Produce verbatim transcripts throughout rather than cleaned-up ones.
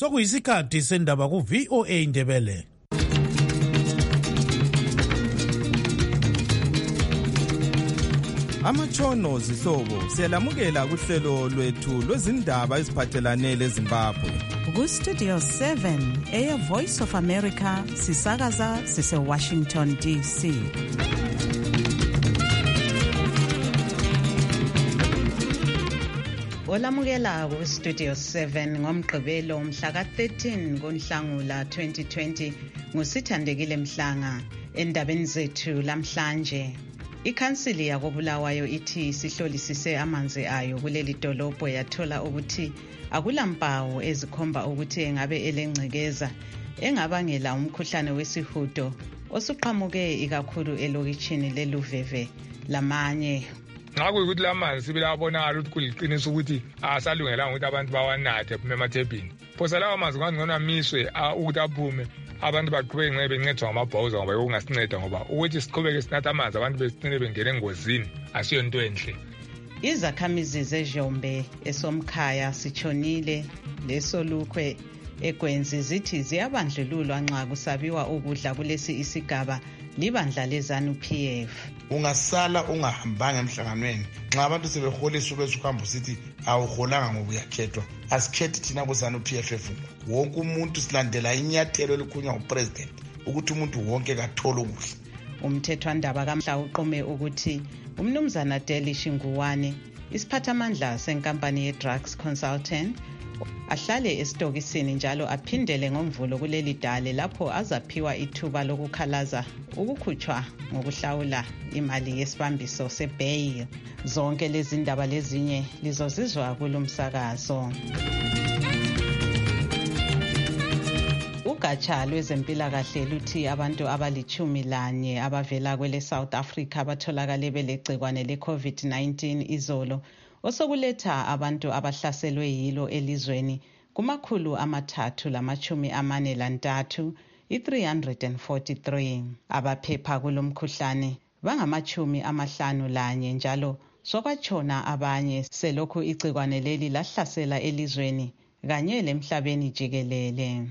sokuyisikhathi sendaba ku-V O A Ndebele. Amatshono zihlobo siyalamukela kuhlelo lwethu lwezindaba eziphathelane leZimbabwe. Ku-Studio seven, Air Voice of America, sisakaza sise-Washington D C. Olamukela ku-Studio seven ngomgqibelo mhla ka-thirteen kuNhlangula twenty twenty nguSithandekile Mhlanga. Endabeni zethu lamhlanje, ikhansili yakobulawayo ithi sihlolisise amanzi ayo kuleli dolobho yathola ukuthi akulampawu ezikhomba ukuthi engabe elengcekeza engabangela umkhuhlane wesihudo osuqhamuke ikakhulu elokitshini leLuveve lamanye. Nxa kuyikuthi lamanzi sibelabonakala ukuthi kuliqiniso ukuthi asalungelanga ukuthi abantu bawanathe phume emathebhini. Phosa lawo manzi kungangcono amiswe ukuthi aphume abantu baqhubeke nxa bencedwa ngamabhawuza ngoba kungasinceda ngoba ukuthi siqhubeke sinatha amanzi abantu besicine bengena engozini asiyo nto enhle. Izakhamizi zeJombe esomkhaya sitshonile lesolukwe eGwenzi zithi ziyabandlululwa nxa kusabiwa ukudla kulesi isigaba libandla leZANU P F. Ungasala ungahambanga emhlanganweni nxa abantu sebeholiswa besuhamba usithi awuholanga ngoba uyakhethwa. Asikhethi thina kuZANU P F. Wonke umuntu silandela inyathelo elikhulunywa ngupresident ukuthi umuntu wonke kathole ukudla. Umthethwandaba kamhla uqume ukuthi umnumzana Delish Nguwane, isiphathamandla senkampani ye-Drugs Consultant, ahlale esitokisini njalo aphindele ngomvulo kuleli dale lapho azaphiwa ithuba lokukhalaza ukukhutshwa ngokuhlawula imali yesibambiso se-bail. Zonke lezi ndaba lezinye lizozizwa kulomsakazo. Ugatsha lwezempilakahle luthi abantu abalichumi lanye abavela kwele South Africa batholakale belegcikwane le-COVID nineteen izolo, osokuletha abantu abahlaselwe yilo elizweni kumakhulu amathathu lamachumi amane lantathu, i-three hundred forty-three. Abaphepha kulomkhuhlane bangamachumi amahlanu lanye njalo sokwatshona abanye selokhu igcikwane leli lahlasela elizweni kanye lemhlabeni jikelele.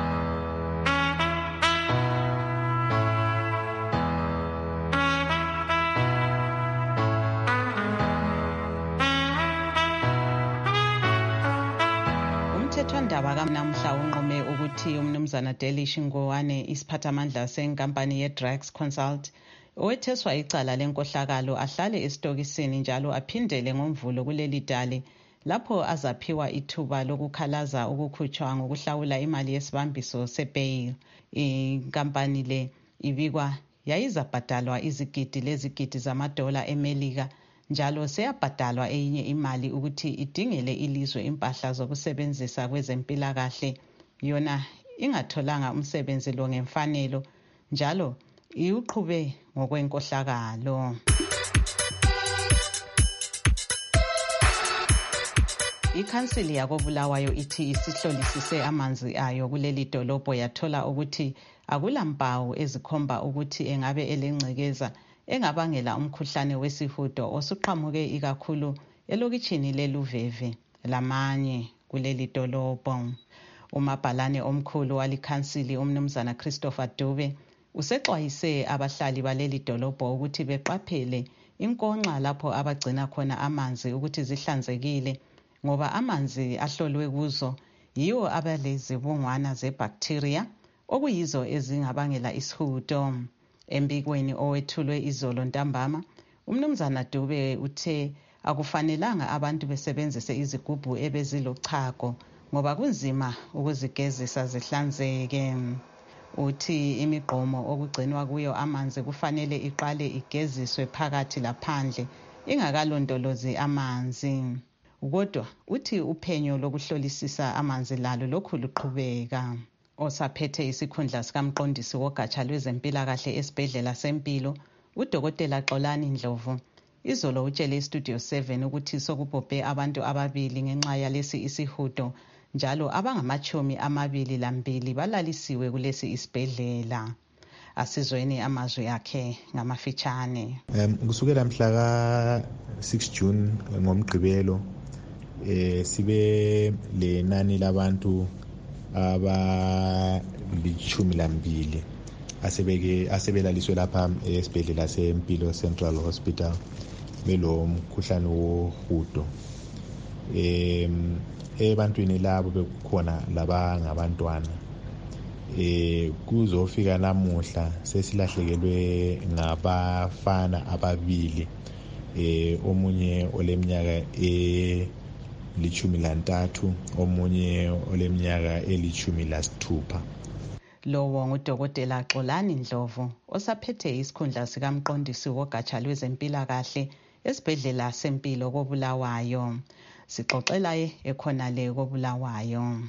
Umthethwandaba kamnamhla unqume ukuthi umnumzana Delish Nguwane, isiphathamandla senkampani ye-Drugs Consult, owetheswa icala lenkohlakalo ahlale esitokisini njalo aphindele ngomvulo kuleli dale lapho azaphiwa ithuba lokukhalaza ukukhutshwa ngokuhlawula imali yesibambiso se-bail. Inkampani le ibikwa yayizabhadalwa izigidi lezigidi zamadola eMelika njalo seyabhadalwa eyinye imali ukuthi idingele ilizwe impahla zokusebenzisa kwezempilakahle, yona ingatholanga umsebenzi lo ngemfanelo njalo iuqhube ngokwenkohlakalo. Ikhansili yakobulawayo ithi isihlolisise amanzi ayo kuleli dolobho yathola ukuthi akulampawu ezikhomba ukuthi engabe elengcekeza engabangela umkhuhlane wesihudo osuqhamuke ikakhulu elokitshini leLuveve lamanye kuleli dolobho. Umabhalane omkhulu walikhansili umnumzana Christopher Dube usexwayise abahlali baleli dolobho ukuthi beqaphele inkonxa lapho abagcina khona amanzi ukuthi zihlanzekile ngoba amanzi ahlolwe kuzo yiwo abalezibungwana zebacteria okuyizo ezingabangela isihudo. Embikweni owethulwe izolo ntambama, umnumzana Dube uthe akufanelanga abantu besebenzise izigubhu ebezilochago ngoba kunzima ukuzigezisa zihlanzeke. Uthi imigqomo okugcinwa kuyo amanzi kufanele iqale igeziswe phakathi laphandle ingakalondolozi amanzi. Kodwa uthi uphenyo lokuhlolisisa amanzi lalo lokhu luqhubeka. Osaphethe isikhundla sikamqondisi wogatsha lwezempilakahle esibhedlela sempilo, uDokotela Xolani Ndlovu, izolo utshele iStudio seven ukuthi sokubhobhe abantu ababili ngenxa yalesi isihudo njalo abangamachumi amabili lambili balalisiwe kulesi isibhedlela. Asizweni amazwi akhe ngamafitshane. Um, kusukela mhla ka six June ngomgqibelo eh sibe lenani labantu abalichumi lambili asebeke asebelaliswe lapha esibhedlela seMpilo Central Hospital belo mkhuhlane wohudo. em ebantwini labo bekukhona laba ngabantwana. eh kuzofika namuhla sesilahlekelwe ngabafana ababili, eh omunye oleminyaka e lichumi lantathu, omunye oleminyaka elichumi lasithupha. Lowo ngudokotela Xolani Ndlovu osaphethe isikhundla sikamqondisi wogatsha lwezempilakahle esibhedlela seMpilo koBulawayo. Sixoxela ekhonale koBulawayo.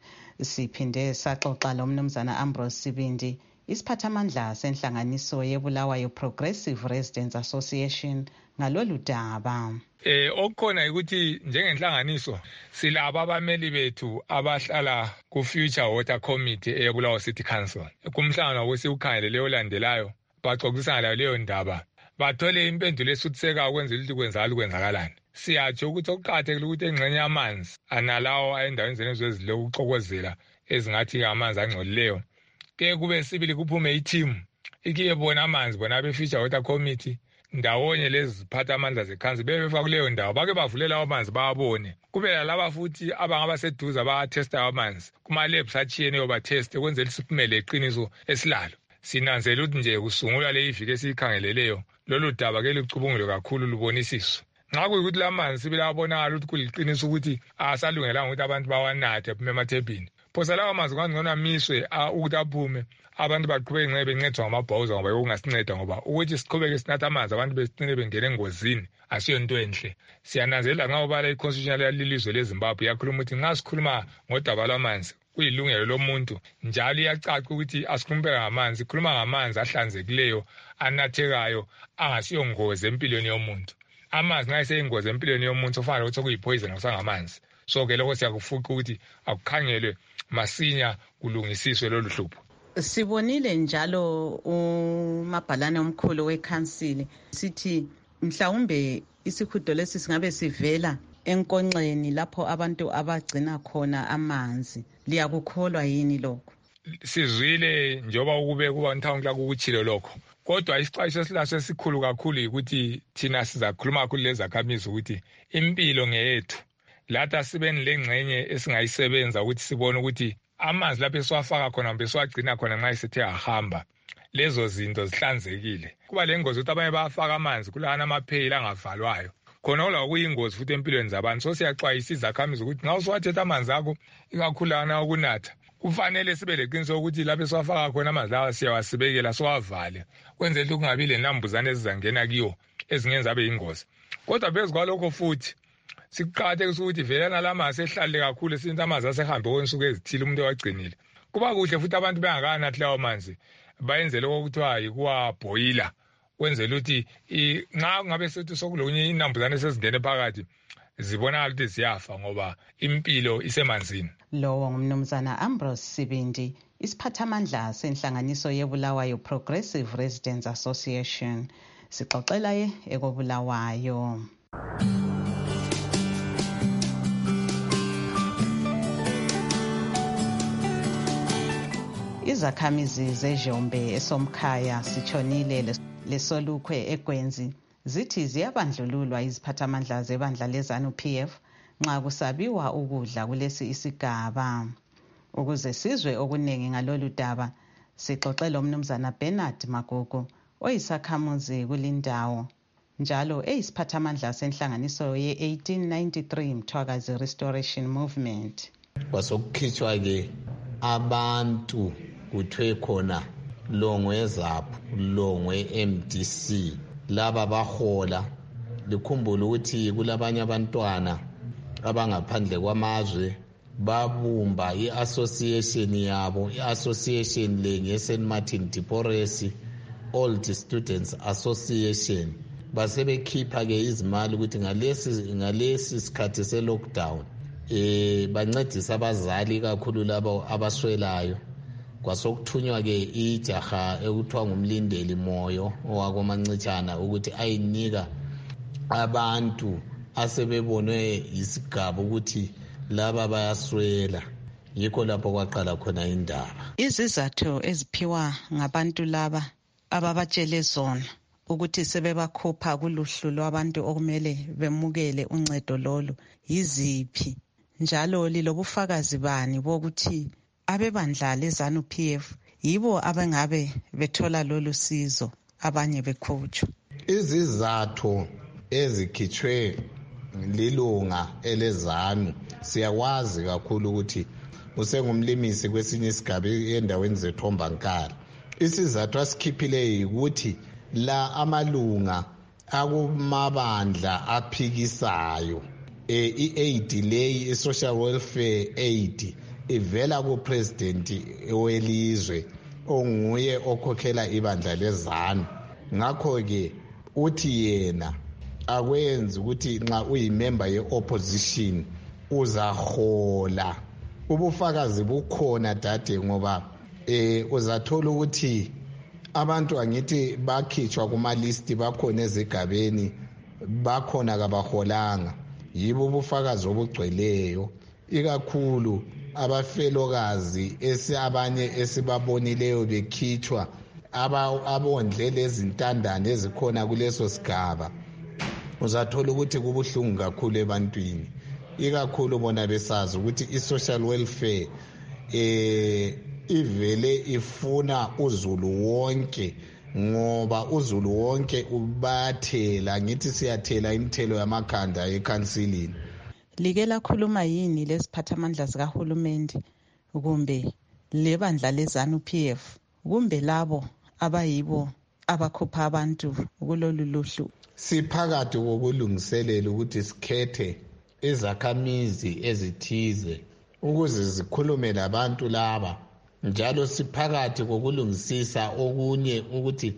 Siphinde saxoxa lomnumzana Ambrose Sibindi, isiphathamandla senhlanganiso yeBulawayo Progressive Residents Association, ngalolu daba. Eh okukhona ukuthi njengenhlanganiso silabo abameli bethu abahlala ku Future Water Committee eBulawayo City Council. Kumhlangano wesiukhangelele olandelayo baxoxisana leyo ndaba. Bathole impendulo esuthiseka ukwenza ukuthi kwenzakala ukwenzakalani. Siyatsho ukuthi okuqakathekile ukuthi engxenye yamanzi analawo endaweni zenezwe ukuxokozela ezingathi amanzi angcolileyo. Ke kube sibili kuphume i-team ikiye bona amanzi bona be Future Water Committee ndawonye lezi ziphatha amandla zekhansi bebefaka kuleyo ndawo bake bavulela amanzi babone. Kube lalaba futhi abangaba seduze abatesta amanzi kuma labs achiyeneyo ba test ukwenzela isiphumele iqiniso esilalo. Sinanzela ukuthi nje kusungulwa le iviki esikhangeleleyo lolu daba ke licubungule kakhulu lubonisiswe. Nxa kuyikuthi lamanzi sibila abonakala ukuthi kuliqiniso ukuthi asalungelanga ukuthi abantu bawanathe emathebhini. Phosa lawo amanzi kangcono amiswe ukuthi aphume abantu baqhubeke ngeke bencedwa ngamabhawuza ngoba ukungasinceda ngoba ukuthi siqhubeke sinatha amanzi abantu besicine bengena engozini asiyonto enhle. Siyananzelela ngawubala iconstitutional yalilizwe leZimbabwe yakhuluma ukuthi nxa sikhuluma ngodaba lwamanzi kuyilungelo lomuntu njalo iyacaca ukuthi asikhulumbe ngamanzi, sikhuluma ngamanzi ahlanzekileyo anathekayo angasiyongozi empilweni yomuntu. Amanzi nxa eseyingozi empilweni yomuntu ofanele ukuthi kuyipoison ngosangamanzi. So ke lokho siyakufuqa ukuthi akukhangelwe masinya kulungisiswe lolu hlupho. Sibonile njalo umabhalane omkhulu weCouncil sithi mhlawumbe isihudo lesi singabe sivela enkonxeni lapho abantu abagcina khona amanzi. Liyakukholwa yini lokho? Sizwile njoba ukube kuba ntawonke kukuchilo lokho. Kodwa isixwayiso esilaso esikhulu kakhulu ukuthi thina sizakhuluma kakhulu lezakhamizi ukuthi impilo ngeyethu. Latha sibeni lengxenye esingayisebenza ukuthi sibone ukuthi amanzi lapho esiwafaka khona mbe siwagcina khona nxa isethe ahamba lezo zinto zihlanzekile. Kuba lengozi ukuthi abanye bayafaka amanzi kulana amapheyili angavalwayo. Khona ola kuyingozi futhi empilweni zabantu. So siyaxwayisa izakhamizi ukuthi nxa usuwathetha amanzi akho ikakhulana ukunatha kufanele sibe leqiniso ukuthi lapho esiwafaka khona amanzi lawa siyawasibekela siwavale kwenzela ukuthi kungabi lenambuzane ezizangena kiyo ezingenza abe yingozi. Kodwa bezikwalokho futhi siqhaqhathekisa ukuthi velana lamanzi ehlale kakhulu since amanzi asehambe kwensuku ezithile umuntu ewagcinile. Kuba kuhle futhi abantu bengakanathi lawo manzi bayenzele okuthiwa yikuwa boiler kwenzela ukuthi nxa ngabe sethi sokulunye inambuzane sezingene phakathi zibonakala ukuthi ziyafa ngoba impilo isemanzini. Lowo ngumnumzana Ambrose Sibindi, isiphathamandla senhlanganiso yeBulawayo Progressive Residents Association. Sixoxela ye ekoBulawayo. Izakhamizi zeJombe esomkhaya Sichonile leSolukwe eGwenzi zithi ziyabandlululwa iziphathamandla zebandla leZANU-P F nxa kusabiwa ukudla kulesi isigaba. Ukuze sizwe okuningi ngalolu daba sixoxela umnumzana Bernard Magugu oyisakhamuzi kulindawo njalo eyisiphathamandla senhlanganiso ye eighteen ninety-three Mthwakazi Restoration Movement. Kwasokukhitshwa ke abantu kuthwe khona Longwe Zaphu, Longwe M D C, laba bahola. Likhumbula ukuthi kulabanye abantwana abangaphandle kwamazwe babumba i-association yabo, i-association le nge-Saint Martin de Porres Old Students Association. Basebekhipha ke izimali ukuthi ngalesi ngalesi sikhathi se-lockdown eh bancedisa abazali kakhulu labo abaswelayo. Kwasokuthunywa ke ijaha ekuthiwa ngumlindeli moyo owakomancitshana ukuthi ayinika abantu asebebonwe isigaba ukuthi laba bayaswela. yikho lapho kwaqala khona indaba. Izizathu eziphiwa ngabantu laba ababatshele zona ukuthi sebebakhupha kuluhlu lwabantu okumele bemukele uncedo lolu yiziphi, njalo lilobufakazi bani bokuthi abebandla leZANU P F yibo abengabe bethola lolu sizo abanye bekhutshwa? Izizathu ezikhitshwe lilunga eleZANU siyakwazi kakhulu ukuthi usengumlimisi kwesinye isigaba endaweni zeThombankala. Isizathu asikhiphileyo ukuthi la amalunga akumabandla aphikisayo i-aid leyi i-social welfare aid ivela ku-president welizwe onguye okhokhela ibandla leZANU. Ngakho-ke uthi yena akwenzi ukuthi nxa uyimember ye-opposition uzahola. Ubufakazi bukhona dade, ngoba eh uzathola ukuthi abantu angithi bakhitshwa kuma-list bakhona ezigabeni bakhona kabaholanga. Yibo ubufakazi obugcweleyo, ikakhulu abafelokazi esabanye esibabonileyo bekhitshwa abondle lezintandane ezikhona kuleso sigaba. Uzathola ukuthi kubuhlungu kakhulu ebantwini, ikakhulu bona besazi ukuthi i-social welfare eh ivele ifuna uzulu wonke, ngoba uzulu wonke ubathela, ngithi siyathela imithelo yamakhanda ekhansilini. Like lakhuluma yini lesiphathamandla zikahulumende kumbe lebandla leZANU P F kumbe labo abayibo abakhupha abantu kulolu luhlu? Siphakathi kokulungiselela ukuthi sikhethe izakhamizi ezithize ukuze zikhulume labantu laba, njalo siphakathi kokulungisisa okunye ukuthi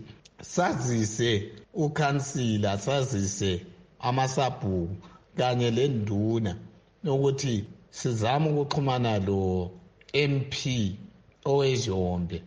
sazise ukhansila, sazise amasabhuku kanye lenduna ukuthi sizama ukuxhumana lo M P owezombe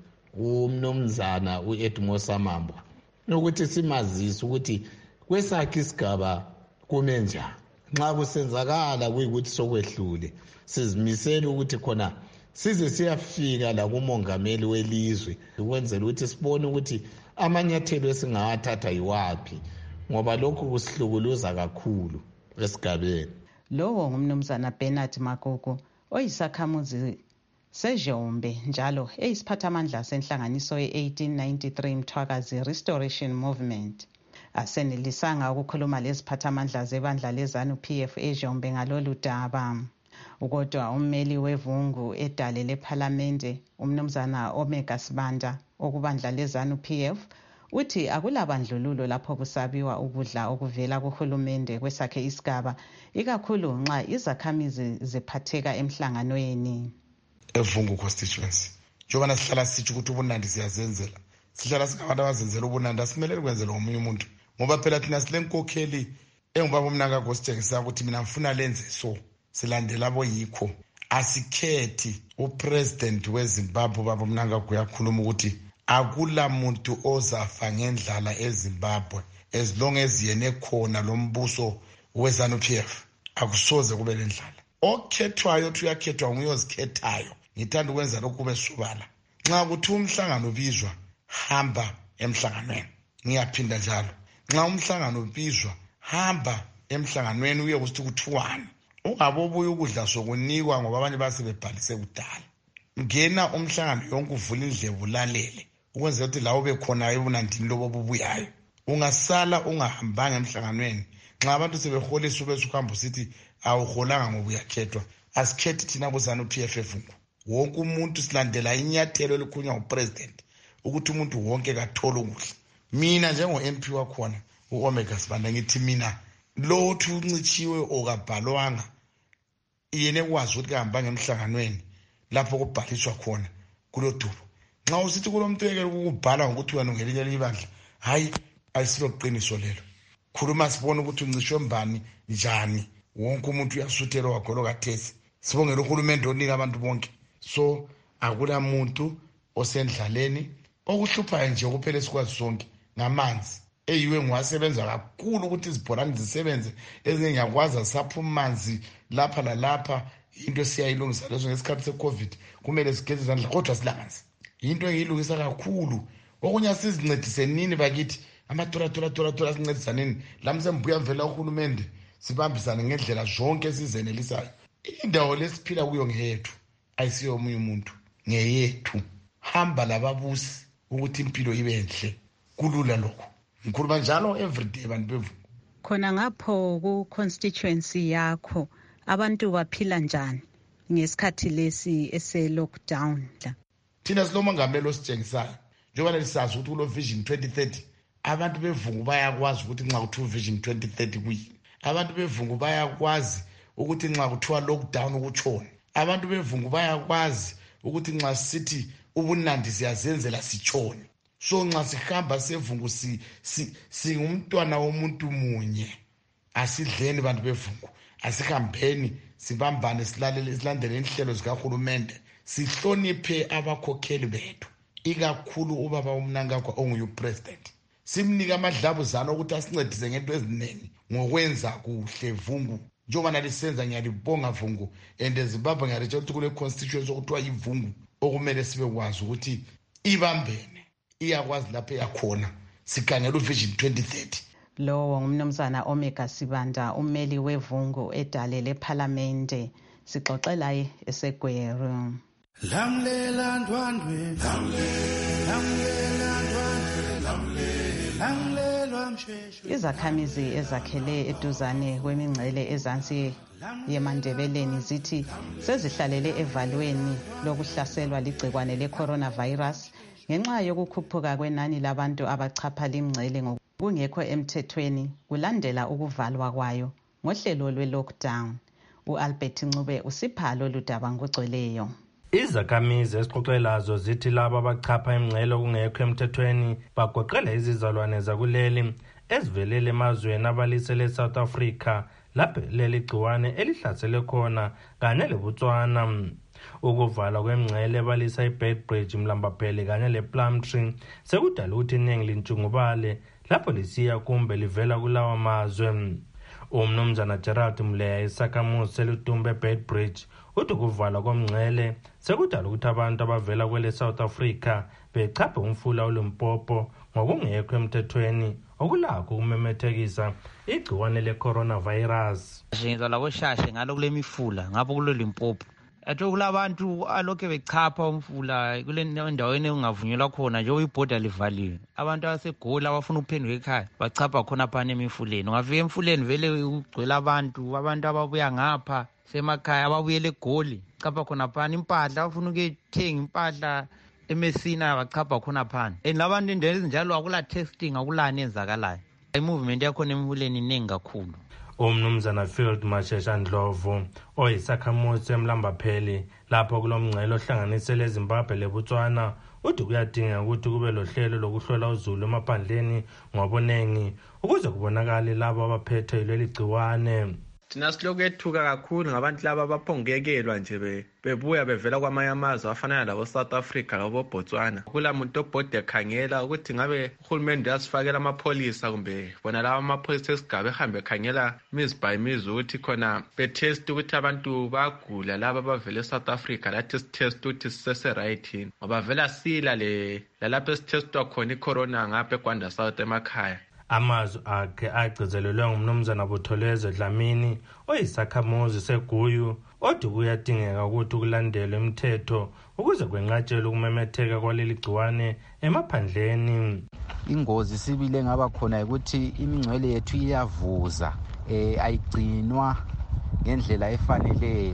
umnumzana uEdmosa Mambwa ukuthi simazise ukuthi kwesakhe isigaba kume njani. Nxa kusenzakala kuyikuthi sokwehlule, sizimisela ukuthi khona size siyafika la kumongameli welizwe ukwenzela ukuthi sibone ukuthi amanyathelo esingawathatha yiwaphi, ngoba lokhu kusihlukuluza kakhulu esigabeni. Lowo ngumnumzana Bernard Magogo oyisakhamuzi sejombe njalo eyisiphathamandla senhlanganiso ye-eighteen ninety-three Mthwakazi Restoration Movement. Asenelisanga ukukhuluma leziphathamandla zebandla leZANU P F ejombe ngalolu daba. Ukodwa ummeli wevungu edale lephalamende umnumzana Omega Sibanda okubandla leZANU P F uthi akulabandlululo lapho kusabiwa ukudla okuvela kuhulumende kwesakhe isigaba, ikakhulu nxa izakhamizi ziphatheka emhlanganweni. Evungu constituency njengoba sihlala sithi ukuthi ubunandi siyazenzela, sihlala singabantu abazenzela ubunandi, asimele kwenzela omunye umuntu, ngoba phela thina silenkokheli engubaba uMnanga Gositshengisa ukuthi mina ngifuna lenze so, silandela abo yikho. Asikhethi upresident weZimbabwe baba uMnanga uyakhuluma ukuthi akula muntu ozafa ngendlala eZimbabwe as long as yene khona lo mbuso weZANU P F akusoze kube lendlala. Okhethwayo uyakhethwa nguyozikhethayo. Ngithanda ukwenza lokhu kube sobala. Nxa kuthi umhlangano ubizwa, hamba emhlanganweni. Ngiyaphinda njalo, nxa umhlangano ubizwa, hamba emhlanganweni uye kusithi kuthiwani. Ungabobuya ukudla sokunikwa ngoba abanye basebebhalise kudala. Ngena umhlangano yonke uvula indlebe ulalele ukwenzela ukuthi la ube khona ebunandini lobo bubuyayo. Ungasala ungahambanga emhlanganweni. Nxa abantu sebeholisa ube suhamba usithi awuholanga ngoba uyakhethwa. Asikhethi thina kuZANU P F evungu. Wonke umuntu silandela inyathelo elikhunywa ngupresident ukuthi umuntu wonke kathola ukudla. Mina njengo-M P wakhona uOmega Sibanda ngithi mina lothi uncitshiwe okabhalwanga yene kwazi ukuthi kahamba ngemhlanganweni lapho kubhaliswa khona kulodubo. Nxa usithi kulomntwekela ukubhala ngokuthi wena ungelinye ibandla, hayi ayisiloqiniso lelo. Khuluma sibone ukuthi uncishwe mbani njani. Wonke umuntu uyasuthelwa wakholo kathesi. Sibongela uhulumende onika abantu bonke. So akula muntu osendlaleni. Okuhluphayo nje kuphela esikwazi sonke ngamanzi. Eyiwe ngiwasebenza kakhulu ukuthi izibholani zisebenze, ezinye ngiyakwazi saphuma amanzi lapha lalapha into siyayilungisa lezo ngesikhathi se-covid kumele sigeze izandla kodwa silangazi into engiyilungisa kakhulu okunye sizincedise nini bakithi amatoratoratoratola sincedisaneni lamsembuya mvela uhulumende sibambisane ngendlela zonke esizenelisayo indawo lesiphila kuyo ngeyethu ayisiyo omunye umuntu ngeyethu hamba lababusi ukuthi impilo ibe enhle kulula lokho ngikhuluma njalo everyday bantu bevungu khona ngapho ku-constituency yakho abantu baphila njani ngesikhathi lesi ese-lockdown la thina silomongameli ositshengisayo njengoba lisazi ukuthi kulo vision twenty thirty abantu bevungu bayakwazi ukuthi nxa kuthiwa vision twenty thirty kuyini abantu bevungu bayakwazi ukuthi nxa kuthiwa lockdown ukutshona abantu bevungu bayakwazi ukuthi nxa sithi ubunandi siyazenzela sitshone so nxa sihamba sevungu singumntwana womuntu munye asidleni bantu bevungu asihambeni sibambane silalele silandele inhlelo zikahulumende sihloniphe abakhokheli bethu ikakhulu ubaba umnankakho onguyu president simnika amadlabuzana ukuthi asincedise ngento eziningi ngokwenza kuhle vungu njengoba nalisenza ngiyalibonga vungu and eZimbabwe ngiyaretsha ukuthi kule constituency okuthiwa yivungu okumele sibe kwazi ukuthi ibambene iyakwazi lapho yakhona sikhangela uvision twenty thirty lowo ngumnumzana Omega Sibanda ummeli wevungu edale lephalamende sixoxela eseGweru lamlela ndwandwe lamlela ndwandwe lamlela msheshwe izakhamizi ezakhele eduzane kwemingcele ezansi yemandebeleni zithi sezihlalele evalweni lokuhlaselwa ligcikwane le-coronavirus ngenxa yokukhuphuka kwenani labantu abachapha limngcele ngokungekho emthethweni kulandela ukuvalwa kwayo ngohlelo lwe-lockdown. U-Albert Ncube usipha lolu daba ngokugcweleyo. Izakhamizi esixoxelazo zithi laba abachapha imngcele okungekho emthethweni bagoqela izizalwane zakuleli ezivelele emazweni abalisele South Africa lapho leli gciwane elihlasele khona kanye leBotswana. Ukuvala kwemngcele balisa iBedbridge, Mlambaphele kanye lePlumtree sekudala ukuthi iningi lintshungubale lapho lisiya kumbe livela kulawa mazwe. Umnumzana Gerald Mleya isakhamuzi seludumbe eBedbridge uthi ukuvala komngcele sekudala ukuthi abantu abavela kwele South Africa bechaphe umfula uLimpopo ngokungekho emthethweni okulakho ukumemethekisa igciwane le-coronavirus. Ngizala kweshashe ngalo kule mifula ngapho kulo Limpopo. Atho kulabantu alokhe bechapha umfula kule ndaweni engavunyelwa khona nje ibhoda livaliwe. Abantu abaseGoli abafuna ukuphenduka ekhaya bachapha khona phana emifuleni. Ungafika emfuleni vele ugcwele abantu, abantu ababuya ngapha semakhaya ababuyele eGoli. Chapha khona phana impahla abafuna ukuthenga impahla eMessina bachapha khona phana. Elabantu indlela ezinjalo akula testing akulani enzakalayo. I-movement yakhona emfuleni iningi kakhulu. Umnumzana Field Mashesha Ndlovu oyisakhamuzi eMlambaphele lapho kulomngcele ohlanganisele eZimbabwe leBotswana uthi kuyadinga ukuthi kube lohlelo lokuhlola uzulu emaphandleni ngobunengi ukuze kubonakale labo abaphethe leli gciwane. Thina silokhu ethuka kakhulu ngabantu laba abaphongekelwa nje bebuya bevela kwamanye amazwe afana labo South Africa labo Botswana. Kula muntu obhode ekhangela ukuthi ngabe uhulumende uyasifakela amapholisa kumbe bona laba amapholisa esigaba ehambe ekhangela mizi by mizi ukuthi khona betest ukuthi abantu bagula laba abavela eSouth Africa lathi sitest ukuthi sisese right yini ngoba vela sila le lalapho sitestwa khona icorona ngapha eGwanda South emakhaya. Amazwi akhe agcizelelwe ngumnumzana Butholezwe Dlamini oyisakhamuzi seGuyu othi kuyadingeka ukuthi kulandelwe imithetho ukuze kwenqatshelwe ukumemetheka kwaleli gciwane emaphandleni. Ingozi sibile ngaba khona ukuthi imingcwele yethu iyavuza eh ayigcinwa ngendlela efaneleyo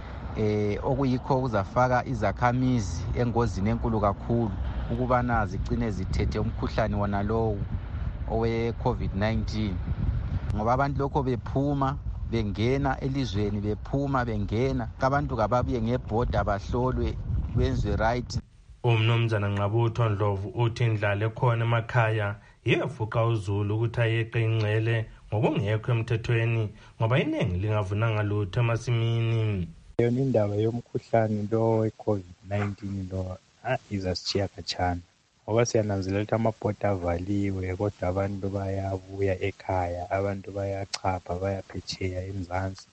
eh okuyikho kuzafaka izakhamizi engozini enkulu kakhulu ukubana zigcine zithethe umkhuhlane wona lowo owe COVID nineteen ngoba abantu lokho bephuma bengena elizweni bephuma bengena abantu kababuye ngebhoda bahlolwe benzwe right. Umnumzana Nqabutho Ndlovu uthi indlala ekhona emakhaya yefuqa uzulu ukuthi ayeqe ingcele ngokungekho emthethweni ngoba iningi lingavunanga lutho emasimini. Yona indaba yomkhuhlane lo we-COVID nineteen lo izasitshiya khatshana ngoba siyananzelela ukuthi amabhoda avaliwe kodwa abantu bayabuya ekhaya, abantu bayachapha bayaphetsheya eMzansi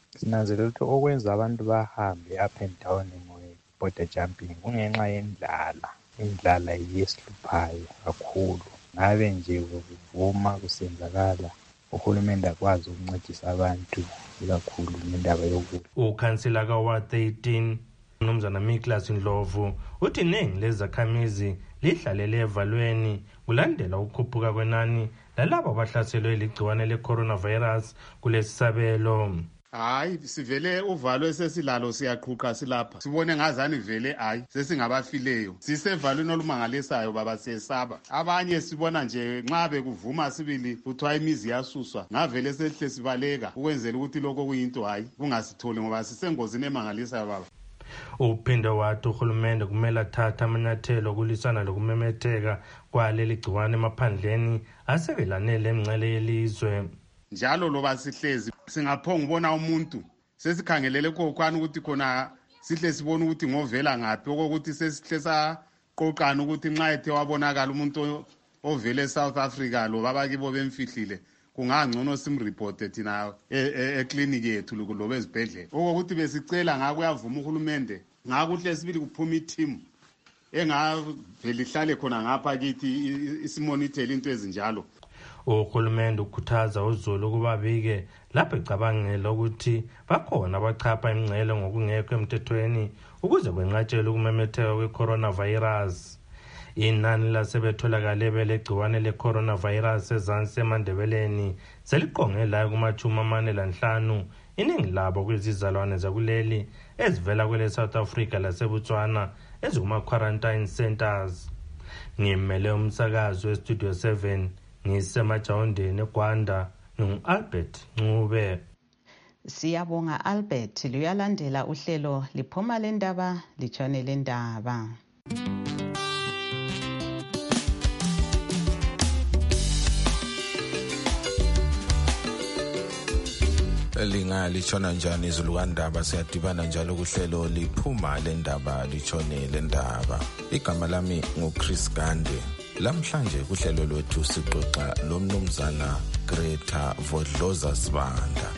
sinanzelela ukuthi okwenza abantu bahambe up and down nge-border jumping kungenxa yendlala. Indlala yiyesiluphayo kakhulu. Ngabe nje kuvuma kusenzakala uhulumende akwazi ukuncedisa abantu ikakhulu ngendaba yokudla. Ukhansila ka-Ward thirteen Mnumzana Miklas Ndlovu uthi iningi lezakhamizi lihlalele evalweni kulandela ukukhuphuka kwenani lalabo abahlaselwe ligciwane le-coronavirus kulesi sabelo. Hayi sivele uvalo esesilalo siyaqhuqa silapha sibone ngazani vele hayi sesingabafileyo sisevalweni olumangalisayo baba siyesaba. Abanye sibona nje nxa bekuvuma sibili kuthiwa imizi yasuswa ngavele sehle sibaleka ukwenzela ukuthi lokho kuyinto hayi kungasitholi ngoba sisengozini emangalisayo baba. Uphinde wathi uhulumende kumele athathe amanyathelo okulisana lokumemetheka kwaleli gciwane emaphandleni asekelanele emngcele yelizwe. Njalo loba sihlezi singaphonga ubona umuntu sesikhangelele kokwana ukuthi khona sihle sibone ukuthi ngovela ngaphi okokuthi sesihle saqoqana ukuthi nxa ethe wabonakala umuntu ovele eSouth Africa lo babakibo bemfihlile kungangcono simreporte thina eclinic yethu lobe ezibhedlela. Okokuthi besicela ngako uyavuma uhulumende ngakuhle sibili kuphuma i-team engavele ihlale khona ngapha kithi isimonitor into ezinjalo. Uhulumende ukhuthaza uZulu ukuba bike lapho ecabangela ukuthi bakhona abachapha imingcele ngokungekho emthethweni ukuze kwenqatshelwe ukumemetheka kwe-coronavirus. Inani lasebetholakale belegciwane le-coronavirus ezansi eMandebeleni seliqonge layo kumachumi amane lanhlanu. Iningi labo kwizizalwane zakuleli ezivela kwele South Africa laseBotswana ezikuma-quarantine centers. Ngimele umsakazo weStudio seven ngisemajawundeni eGwanda ngu-Albert Ncube. Siyabonga Albert. Luyalandela uhlelo liphuma lendaba litshone lendaba. Linga lichona njani izulu kandaba siyadibana njalo kuhlelo liphuma lendaba litshone lendaba. Igama lami nguChris Gande. Lamhlanje kuhlelo lwethu sixoxa lomnumzana Greta Vodloza Sibanda.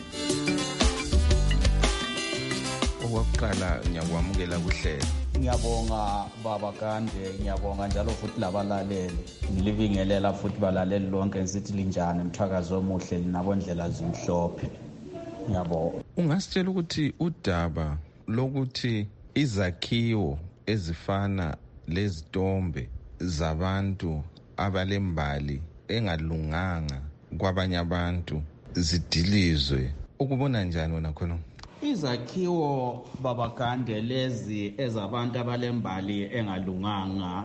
Okokuqala ngiyakwamukela kuhlelo. Ngiyabonga baba Gande, ngiyabonga njalo futhi labalaleli. Ngilibingelela futhi balaleli lonke ngithi linjani emthakazo omuhle linabondlela zimhlophe. Ngiyabonga. Ungasitshela ukuthi udaba lokuthi izakhiwo ezifana lezitombe zabantu abalembali engalunganga kwabanye abantu zidilizwe ukubona njani wena khona? Izakhiwo baba Gande lezi ezabantu abalembali engalunganga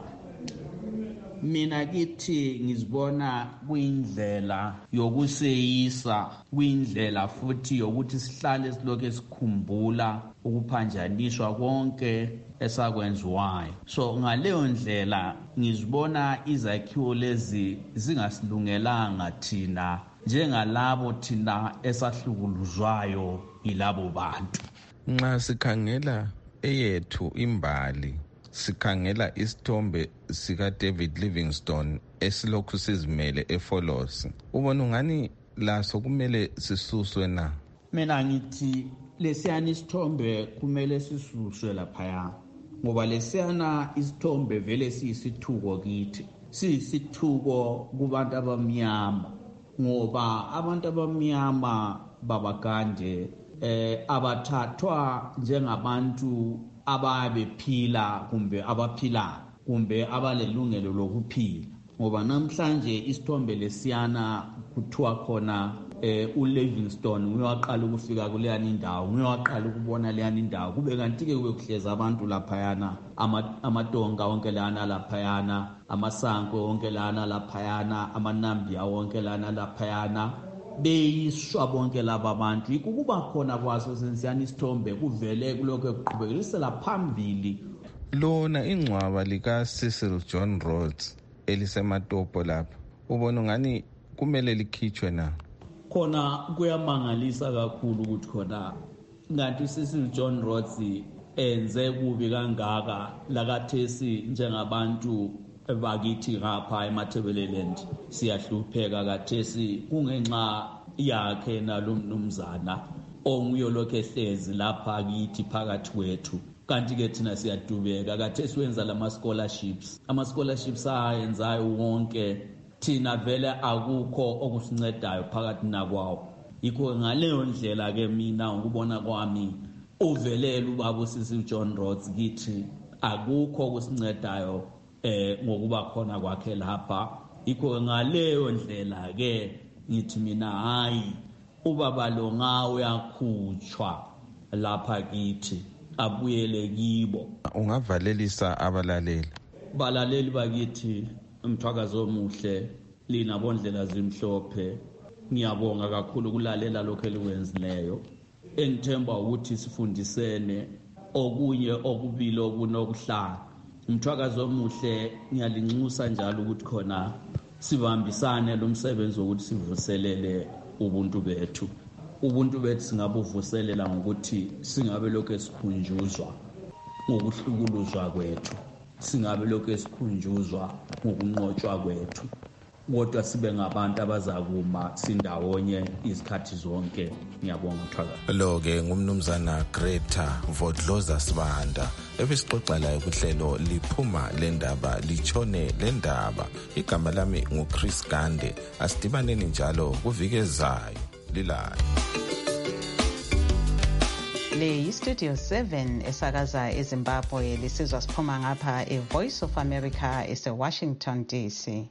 mina kithi ngizibona kuyindlela yokuseyisa kuyindlela futhi yokuthi sihlale silokho sikhumbula ukuphanjaniswa konke esakwenziwayo. So ngaleyo ndlela ngizibona izakhiwo lezi zingasilungelanga thina njengalabo thina esahlukuluzwayo ilabo bantu. Nxa sikhangela eyethu imbali sikhangela isithombe sika David Livingstone esilokhu sizimele eFolos, ubona ungani laso kumele sisuswe na? Mina ngithi lesiyana isithombe kumele sisuswe laphaya ngoba lesiyana isithombe vele siyisithuko kithi, siyisithuko kubantu abamnyama ngoba abantu abamnyama baba Gande eh abathathwa njengabantu ababephila kumbe abaphila kumbe abalelungelo lokuphila ngoba namhlanje isithombe lesiyana kuthiwa khona eh uLivingstone uyaqala ukufika kuleyani indawo, uyaqala ukubona leyani indawo, kube kanti ke kube kuhleza abantu laphayana amatonga wonke lana laphayana, amasanko wonke lana laphayana, amanambiya wonke lana laphayana, beyiswa bonke laba bantu. Ikuba khona kwaso sensiyana isithombe kuvele kulokho kuqhubekisela phambili lona ingcwaba lika Cecil John Rhodes elisematopo lapha, ubona ngani kumele likhitshwe na? Khona kuyamangalisa kakhulu ukuthi khona ngathi Cecil John Rhodes enze kubi kangaka lakathesi njengabantu bakithi ngapha eMathebeleland siyahlupheka kathesi kungenxa yakhe nalomnumzana onguyo lokho ehlezi lapha kithi phakathi kwethu. Kanti ke thina siyadubeka kade siwenza lama scholarships. Ama scholarships ayenzayo wonke thina vele akukho okusincedayo phakathi nakwawo. Yikho ngaleyo ndlela ke mina ngikubona kwami uvelele ubaba usisi John Rhodes kithi akukho okusincedayo eh ngokuba khona kwakhe lapha. Yikho ngaleyo ndlela ke ngithi mina hayi ubaba lo ngawe yakhutshwa lapha kithi abuyele kibo. Ungavalelisa abalaleli balaleli bakithi umthwakazo omuhle lina bondlela zimhlophe. Ngiyabonga kakhulu kulalela lokho elikwenzileyo. Engithemba ukuthi sifundisene okunye okubili okunokuhlala. Umthwakazo omuhle ngiyalinxusa njalo ukuthi khona sibambisane lo msebenzi wokuthi sivuselele ubuntu bethu. Ubuntu bethu singabuvuselela ngokuthi singabe lokho esikhunjuzwa ngokuhlukuluzwa kwethu. Singabe lokho esikhunjuzwa ngokunqotshwa kwethu. Kodwa sibe ngabantu abazakuma sindawonye izikhathi zonke. Ngiyabonga Mthwakazi. Lo ke ngumnumzana Greta Vodloza Sibanda ebesixoxa la kuhlelo liphuma lendaba lichone lendaba. Igama lami nguChris Gande. Asidibaneni njalo kuvikezayo lilayo. Le yi-Studio seven esakaza eZimbabwe lisizwa siphuma ngapha e-Voice of America ese-Washington D C.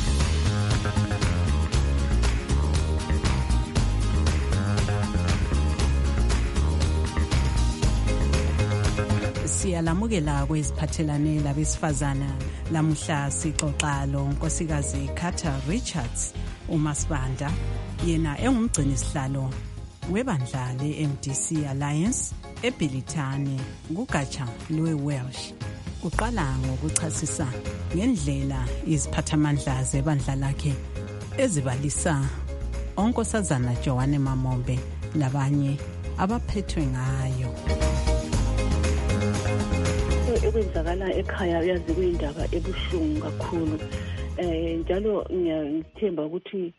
Siyalamukela kweziphathelane labesifazana. Lamuhla sixoxa lo nkosikazi Carter Richards uMasibanda, yena engumgcini sihlalo webandla le-M D C Alliance eBilitane kugatsha lwe-Welsh. Uqala ngokuchasisa ngendlela iziphathamandla zebandla lakhe ezibalisa onkosazana Joanne Mamombe labanye abaphethwe ngayo. Ekwenzakala ekhaya uyazi kuyindaba ebuhlungu kakhulu. Eh njalo ngiyithemba ukuthi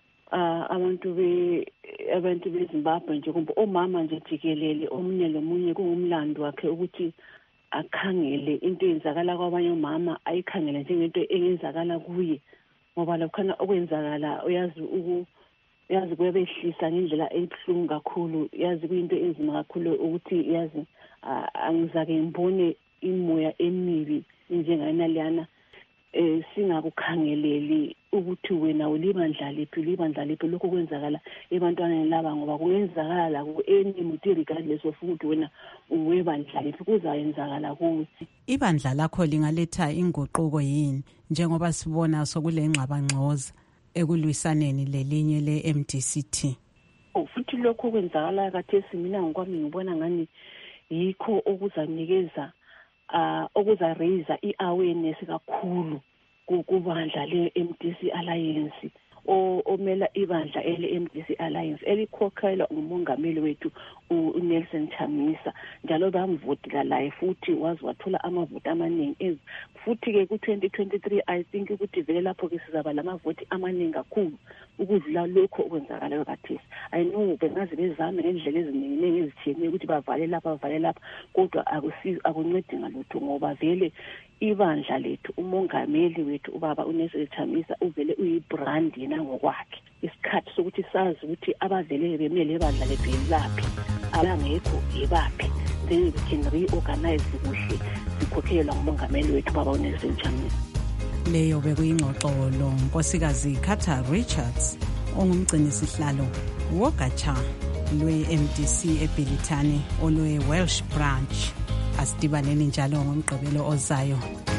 abantu be abantu beZimbabwe nje kumbe omama nje jikelele omunye lomunye kungumlando wakhe ukuthi akhangele into eyenzakala kwabanye omama ayikhangele njengento engenzakala kuye, ngoba lokhana okwenzakala uyazi uku yazi kuyebehlisa ngendlela ebuhlungu kakhulu. Yazi kuyinto enzima kakhulu ukuthi yazi angizake ngibone imoya emibi njengana liyana eh singakukhangeleli ukuthi wena ulibandla lephi libandla lephi lokho kwenzakala ebantwaneni laba, ngoba kuyenzakala ku any muthi regardless of ukuthi wena uwebandla lephi kuzayenzakala kuthi. Ibandla lakho lingaletha inguquko yini njengoba sibona sokule ngxabangxoza ekulwisaneni lelinye le-M D C T? Futhi lokho kwenzakala kathesi mina ngokwami ngibona ngani yikho okuzanikeza uh okuza raise i-awareness kakhulu kubandla le-M D C Alliance omela ibandla ele-M D C Alliance elikhokhelwa ngumongameli wethu uNelson Chamisa, njalo bamvotela laye futhi wazi wathola amavoti amaningi. Futhi ke ku twenty twenty-three I think ukuthi vele lapho ke sizaba lamavoti amaningi kakhulu ukudlula lokho okwenzakalayo kathesi. I know bengaze bezame ngendlela eziningi ezithiyene ukuthi bavale lapha bavale lapha, kodwa akusizi akuncedi ngalutho, ngoba vele ibandla lethu umongameli wethu ubaba uNelson Chamisa uvele uyibrand yena ngokwakhe. Isikhathi sokuthi sazi ukuthi abavele bemele ibandla lethu yilaphi abangekho yibaphi, then we can reorganize kuhle sikhokhelwa ngumongameli wethu baba uNelson Chamisa. Leyo bekuyingxoxo lo nkosikazi Carter Richards ongumgcini sihlalo wogatsha lwe-M D C eBilitane olwe-Welsh branch. Asidibaneni njalo ngomgqibelo ozayo.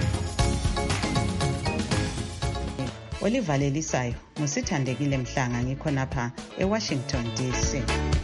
Olivalelisayo ngusithandekile Mhlanga, ngikhonapha eWashington D C.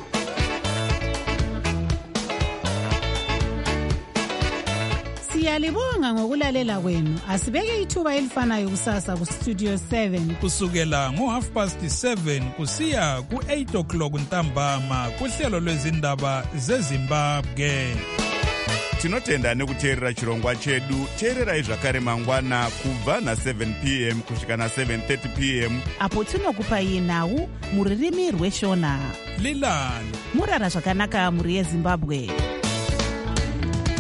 Siyalibonga ngokulalela kwenu. Asibeke ithuba elifanayo kusasa ku Studio seven kusukela ngo half past seven kusiya ku eight o'clock ntambama kuhlelo lwezindaba zeZimbabwe. tinotenda nekuteerera chirongwa chedu. Teererai zvakare mangwana kubva na-seven p m kusvika na-seven thirty p m apo tinokupai nhau muririmi rweshona. Lilani murara zvakanaka muri yeZimbabwe.